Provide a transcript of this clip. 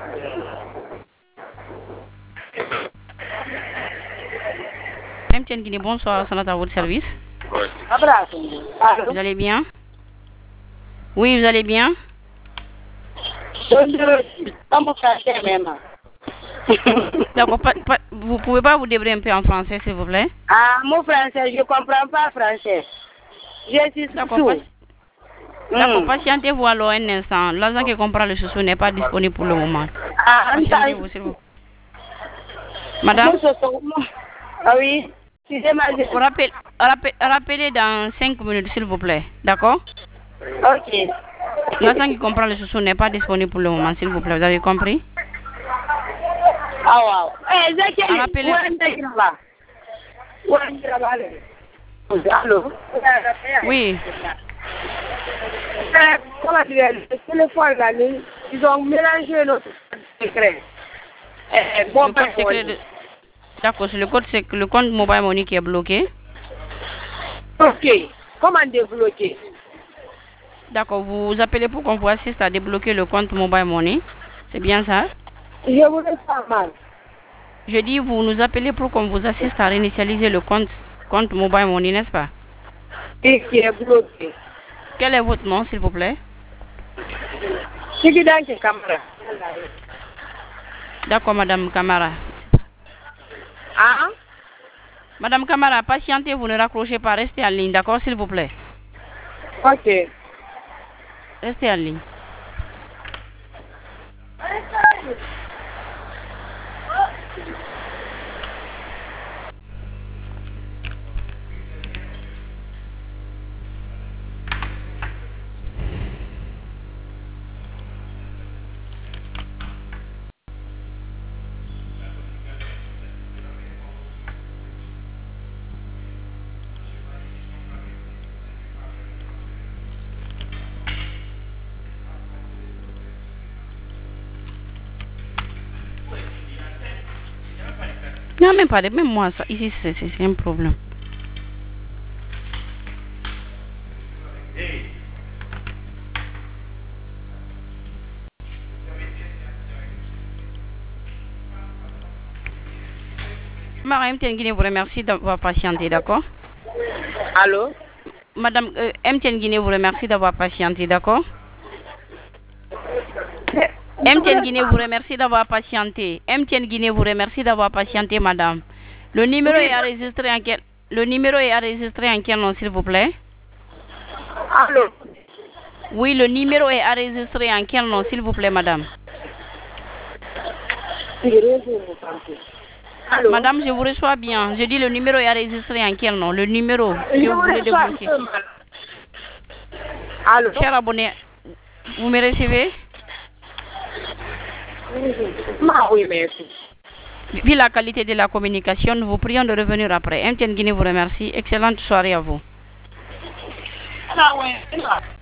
MTN Guinée, bonsoir, ça à votre service. Vous allez bien? Oui, vous allez bien? D'accord, vous pouvez pas vous débrouiller un peu en français, s'il vous plaît? Ah, mon français, je comprends pas français. Je suis D'accord, patientez-vous alors un instant. L'agent qui comprend le chouchou n'est pas disponible pour le moment. Ah, patientez-vous, s'il vous plaît. Madame? Ah oui, rappelez dans 5 minutes, s'il vous plaît. D'accord? Ok. L'agent qui comprend le chouchou n'est pas disponible pour le moment, s'il vous plaît. Vous avez compris? Ah, wow. Rappelez. Allô? Oui. Comment dire, le téléphone là, ils ont mélangé notre secret. D'accord, c'est le compte Mobile Money qui est bloqué. Ok. Comment débloquer? D'accord, vous appelez pour qu'on vous assiste à débloquer le compte Mobile Money. C'est bien ça? Je voudrais pas mal. Je dis, vous nous appelez pour qu'on vous assiste à réinitialiser le compte Mobile Money, n'est-ce pas? Et qui est bloqué. Quel est votre nom, s'il vous plaît? C'est qui dans quel caméra? D'accord, Madame Camara. Ah? Madame Camara, patientez, vous ne raccrochez pas, restez en ligne, d'accord, s'il vous plaît? Ok. Restez en ligne. Non, même moi, ça, ici, c'est un problème. Madame MTN Guinée vous remercie d'avoir patienté, d'accord? Allô? Madame MTN Guinée vous remercie d'avoir patienté, d'accord? MTN Guinée vous remercie d'avoir patienté. MTN Guinée vous remercie d'avoir patienté, madame. Le numéro est enregistré en quel nom, s'il vous plaît? Allô? Oui, le numéro est enregistré en quel nom, s'il vous plaît, madame? Allô? Madame, je vous reçois bien. Je dis le numéro est enregistré en quel nom? Le numéro que vous voulez débloquer. Allô? Cher abonné, vous me recevez? Oui, merci. Vu la qualité de la communication, nous vous prions de revenir après. MTN Guinée vous remercie. Excellente soirée à vous.